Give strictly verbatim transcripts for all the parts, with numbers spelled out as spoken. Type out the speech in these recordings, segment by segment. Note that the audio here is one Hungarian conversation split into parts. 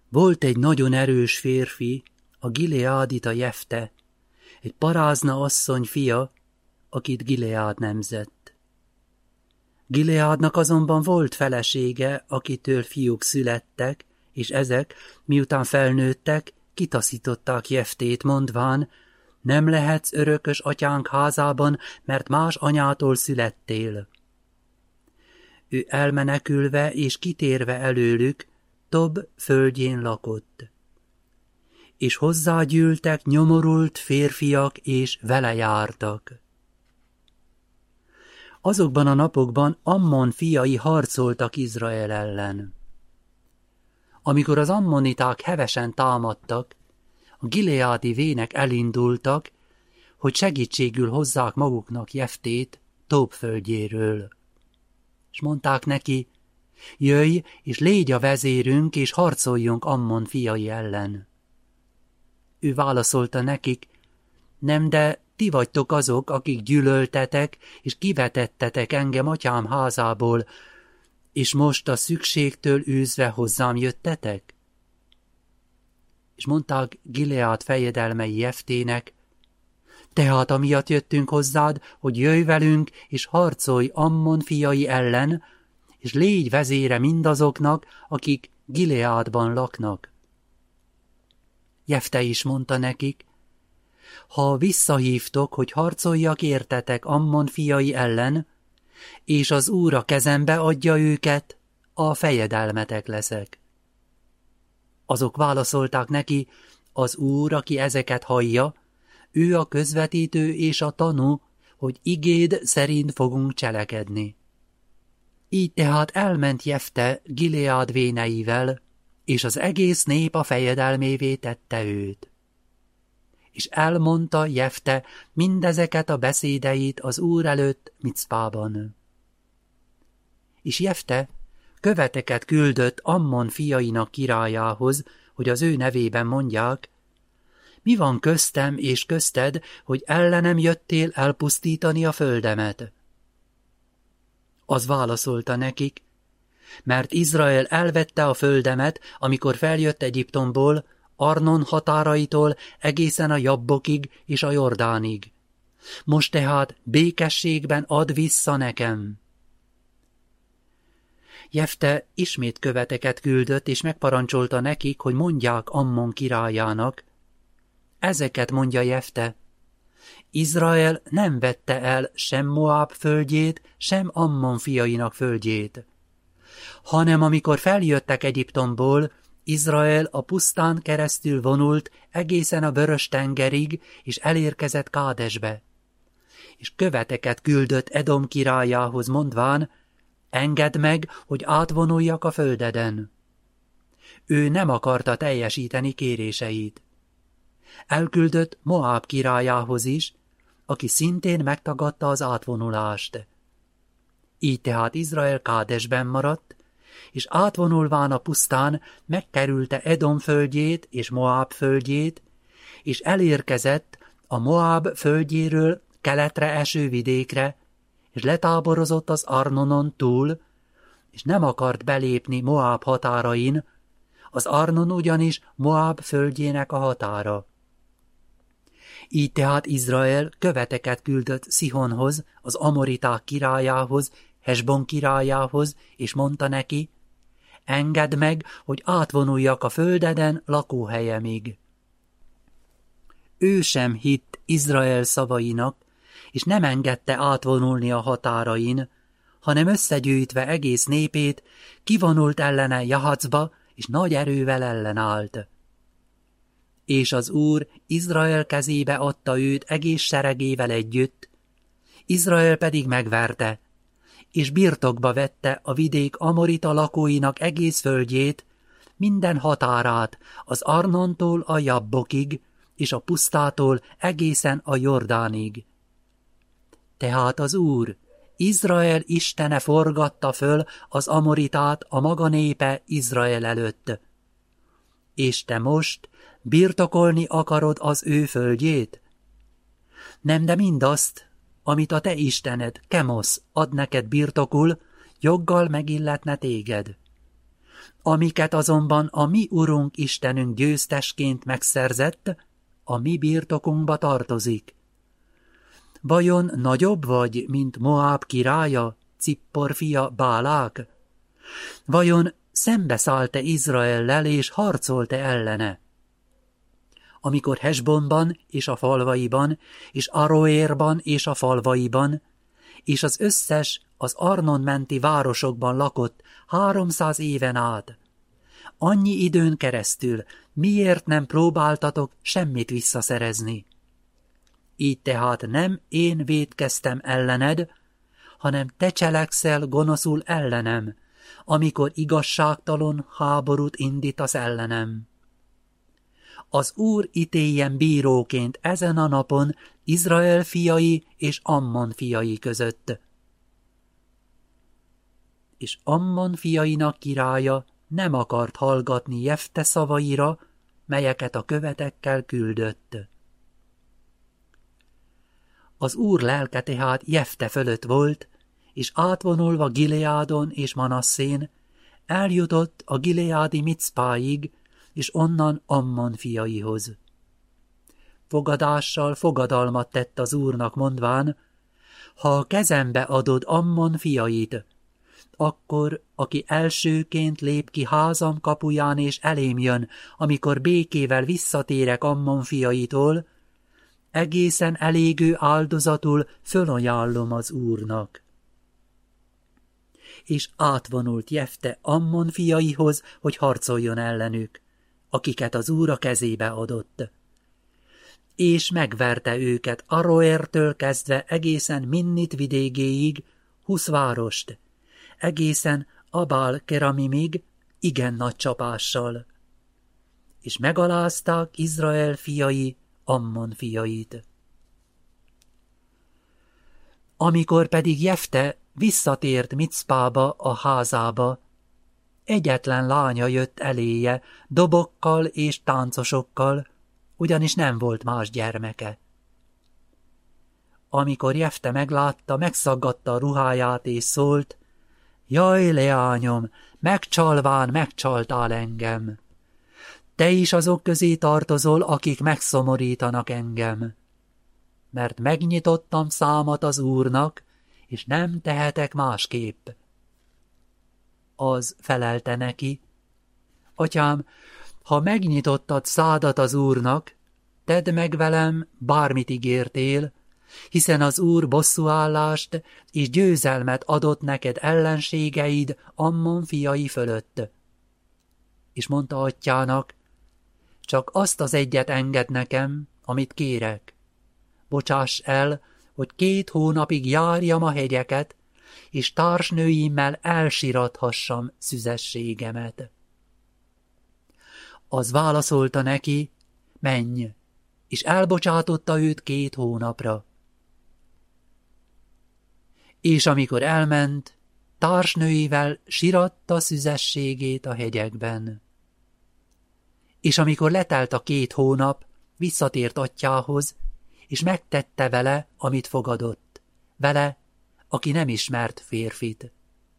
Volt egy nagyon erős férfi, a Gileádita Jefte, egy parázna asszony fia, akit Gileád nemzett. Gileádnak azonban volt felesége, akitől fiúk születtek, és ezek, miután felnőttek, kitaszították Jeftét, mondván, nem lehetsz örökös atyánk házában, mert más anyától születtél. Ő elmenekülve és kitérve előlük, Tob földjén lakott. És hozzágyűltek nyomorult férfiak, és vele jártak. Azokban a napokban Ammon fiai harcoltak Izrael ellen. Amikor az ammoniták hevesen támadtak, a gileádi vének elindultak, hogy segítségül hozzák maguknak Jeftét Tob földjéről. És mondták neki, jöjj, és légy a vezérünk, és harcoljunk Ammon fiai ellen. Ő válaszolta nekik, nem, de ti vagytok azok, akik gyűlöltetek, és kivetettetek engem atyám házából, és most a szükségtől űzve hozzám jöttetek? És mondták Gileád fejedelmei Jeftének, tehát amiatt jöttünk hozzád, hogy jöjj velünk, és harcolj Ammon fiai ellen, és légy vezére mindazoknak, akik Gileádban laknak. Jefte is mondta nekik, ha visszahívtok, hogy harcoljak értetek Ammon fiai ellen, és az Úr a kezembe adja őket, a fejedelmetek leszek. Azok válaszolták neki, az Úr, aki ezeket hallja, ő a közvetítő és a tanú, hogy igéd szerint fogunk cselekedni. Így tehát elment Jefte Gileád véneivel, és az egész nép a fejedelmévé tette őt. És elmondta Jefte mindezeket a beszédeit az Úr előtt Micpában. És Jefte követeket küldött Ammon fiainak királyához, hogy az ő nevében mondják, mi van köztem és közted, hogy ellenem jöttél elpusztítani a földemet? Az válaszolta nekik, mert Izrael elvette a földemet, amikor feljött Egyiptomból, Arnon határaitól egészen a Jabbokig és a Jordánig. Most tehát békességben add vissza nekem. Jefte ismét követeket küldött, és megparancsolta nekik, hogy mondják Ammon királyának. Ezeket mondja Jefte. Izrael nem vette el sem Moab földjét, sem Ammon fiainak földjét, hanem amikor feljöttek Egyiptomból, Izrael a pusztán keresztül vonult egészen a Vörös-tengerig, és elérkezett Kádesbe. És követeket küldött Edom királyához, mondván, engedd meg, hogy átvonuljak a földeden. Ő nem akarta teljesíteni kéréseit. Elküldött Moab királyához is, aki szintén megtagadta az átvonulást. Így tehát Izrael Kádesben maradt, és átvonulván a pusztán megkerülte Edom földjét és Moab földjét, és elérkezett a Moab földjéről keletre eső vidékre, és letáborozott az Arnonon túl, és nem akart belépni Moab határain, az Arnon ugyanis Moab földjének a határa. Így tehát Izrael követeket küldött Szihonhoz, az amoriták királyához, Hesbon királyához, és mondta neki, engedd meg, hogy átvonuljak a földeden lakóhelyemig. Ő sem hitt Izrael szavainak, és nem engedte átvonulni a határain, hanem összegyűjtve egész népét, kivonult ellene Jahacba, és nagy erővel ellenállt. És az Úr Izrael kezébe adta őt egész seregével együtt, Izrael pedig megverte, és birtokba vette a vidék amorita lakóinak egész földjét, minden határát, az Arnontól a Jabbokig, és a pusztától egészen a Jordánig. Tehát az Úr, Izrael istene forgatta föl az amoritát a maga népe Izrael előtt. És te most birtokolni akarod az ő földjét? Nem, de mindazt, amit a te istened, Kemosz, ad neked birtokul, joggal megilletne téged. amiket azonban a mi Urunk Istenünk győztesként megszerzett, a mi birtokunkba tartozik. Vajon nagyobb vagy, mint Moáb királya, Cippor fia Bálák? Vajon szembeszállt-e Izraellel és harcolt-e ellene? Amikor Hesbonban és a falvaiban, és Aroérban és a falvaiban, és az összes az Arnon menti városokban lakott háromszáz éven át. Annyi időn keresztül miért nem próbáltatok semmit visszaszerezni? Így tehát nem én vétkeztem ellened, hanem te cselekszel gonoszul ellenem, amikor igazságtalan háborút indítasz ellenem. Az Úr ítéljen bíróként ezen a napon Izrael fiai és Ammon fiai között. És Ammon fiainak királya nem akart hallgatni Jefte szavaira, melyeket a követekkel küldött. Az Úr lelke tehát Jefte fölött volt, és átvonulva Gileádon és Manasszén eljutott a gileádi Micpáig, és onnan Ammon fiaihoz. Fogadással fogadalmat tett az Úrnak, mondván, ha a kezembe adod Ammon fiait, akkor, aki elsőként lép ki házam kapuján és elém jön, amikor békével visszatérek Ammon fiaitól, egészen elégő áldozatul fölajánlom az Úrnak. És átvonult Jefte Ammon fiaihoz, hogy harcoljon ellenük, akiket az Úr a kezébe adott. És megverte őket Aroértől kezdve egészen Minnit vidégéig, húsz várost, egészen Abál Keramimig, igen nagy csapással. És megalázták Izrael fiai Ammon fiait. Amikor pedig Jefte visszatért Micpába a házába, egyetlen lánya jött eléje, dobokkal és táncosokkal, ugyanis nem volt más gyermeke. Amikor Jefte meglátta, megszaggatta a ruháját és szólt, jaj, leányom, megcsalván megcsaltál engem. Te is azok közé tartozol, akik megszomorítanak engem. Mert megnyitottam számat az Úrnak, és nem tehetek másképp. Az felelte neki, atyám, ha megnyitottad szádat az Úrnak, tedd meg velem, bármit ígértél, hiszen az Úr bosszúállást és győzelmet adott neked ellenségeid Ammon fiai fölött. És mondta atyának, csak azt az egyet enged nekem, amit kérek. Bocsáss el, hogy két hónapig járjam a hegyeket, és társnőimmel elsirathassam szüzességemet. Az válaszolta neki, menj, és elbocsátotta őt két hónapra. És amikor elment, társnőivel siratta szüzességét a hegyekben. És amikor letelt a két hónap, visszatért atyjához, és megtette vele, amit fogadott, vele, aki nem ismert férfit.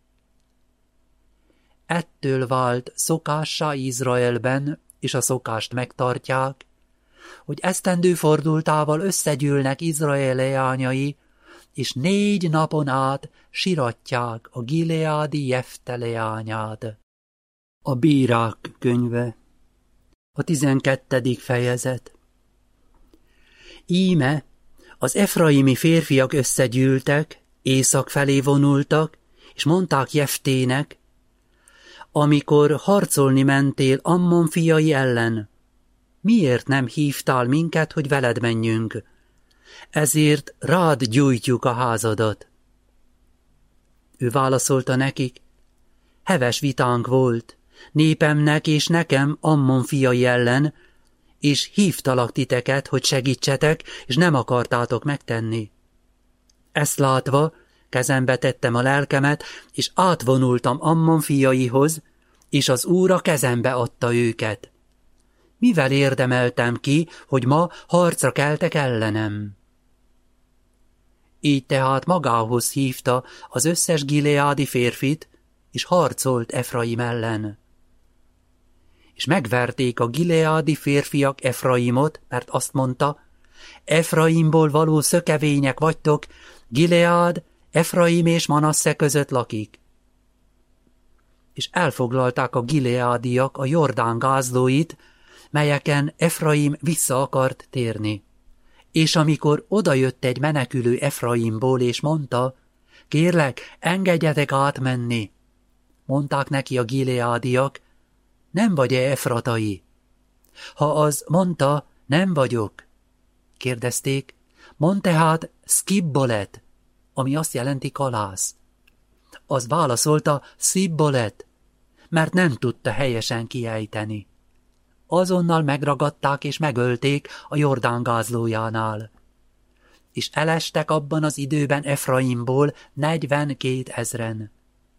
Ettől vált szokássá Izraelben, és a szokást megtartják, hogy esztendő fordultával összegyűlnek Izrael leányai, és négy napon át siratják a gileádi Jefte leányát. A Bírák könyve, a tizenkettedik fejezet. Íme az efraimi férfiak összegyűltek, észak felé vonultak, és mondták Jeftének, amikor harcolni mentél Ammon fiai ellen, miért nem hívtál minket, hogy veled menjünk? Ezért rád gyújtjuk a házadat. Ő válaszolta nekik, heves vitánk volt, népemnek és nekem Ammon fiai ellen, és hívtalak titeket, hogy segítsetek, és nem akartátok megtenni. Ezt látva, kezembe tettem a lelkemet, és átvonultam Ammon fiaihoz, és az Úr a kezembe adta őket. Mivel érdemeltem ki, hogy ma harcra keltek ellenem? Így tehát magához hívta az összes gileádi férfit, és harcolt Efraim ellen. és megverték a gileádi férfiak Efraimot, mert azt mondta, Efraimból való szökevények vagytok, Gileád, Efraim és Manasse között lakik. És elfoglalták a gileádiak a Jordán gázlóit, melyeken Efraim vissza akart térni. És amikor odajött egy menekülő Efraimból, és mondta, kérlek, engedjetek átmenni, mondták neki a gileádiak, nem vagy-e efratai? Ha az mondta, nem vagyok, kérdezték, mondd tehát Szkibbolet, ami azt jelenti kalász. Az válaszolta Szibbolet, mert nem tudta helyesen kiejteni. Azonnal megragadták és megölték a Jordán gázlójánál. És elestek abban az időben Efraimból negyvenkét ezren.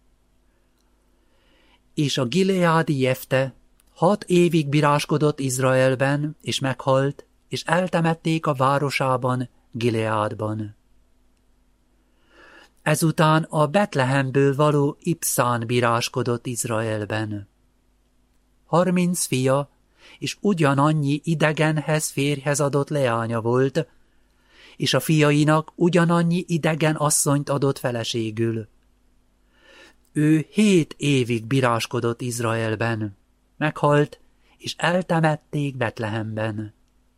És a gileádi Jefte hat évig bíráskodott Izraelben, és meghalt, és eltemették a városában, Gileádban. Ezután a Betlehemből való Ipszán bíráskodott Izraelben. Harminc fia, és ugyanannyi idegenhez férjhez adott leánya volt, és a fiainak ugyanannyi idegen asszonyt adott feleségül. Ő hét évig bíráskodott Izraelben, meghalt, és eltemették Betlehemben.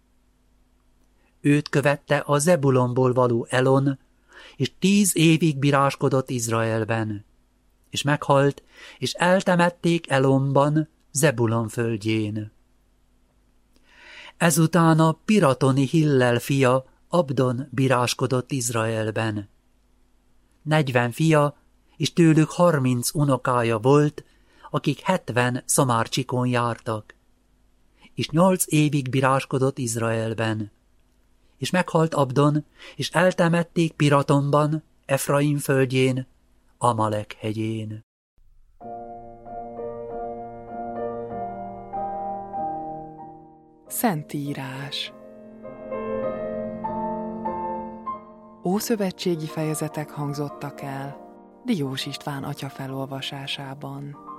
Őt követte a Zebulonból való Elon, és tíz évig bíráskodott Izraelben, és meghalt, és eltemették Elonban, Zebulon földjén. Ezután a piratoni Hillel fia, Abdon bíráskodott Izraelben. Negyven fia, és tőlük harminc unokája volt, akik hetven szamárcsikon jártak. És nyolc évig bíráskodott Izraelben. És meghalt Abdon, és eltemették Piratonban, Efraim földjén, Amalek hegyén. Szentírás. Ószövetségi fejezetek hangzottak el Diós István atya felolvasásában.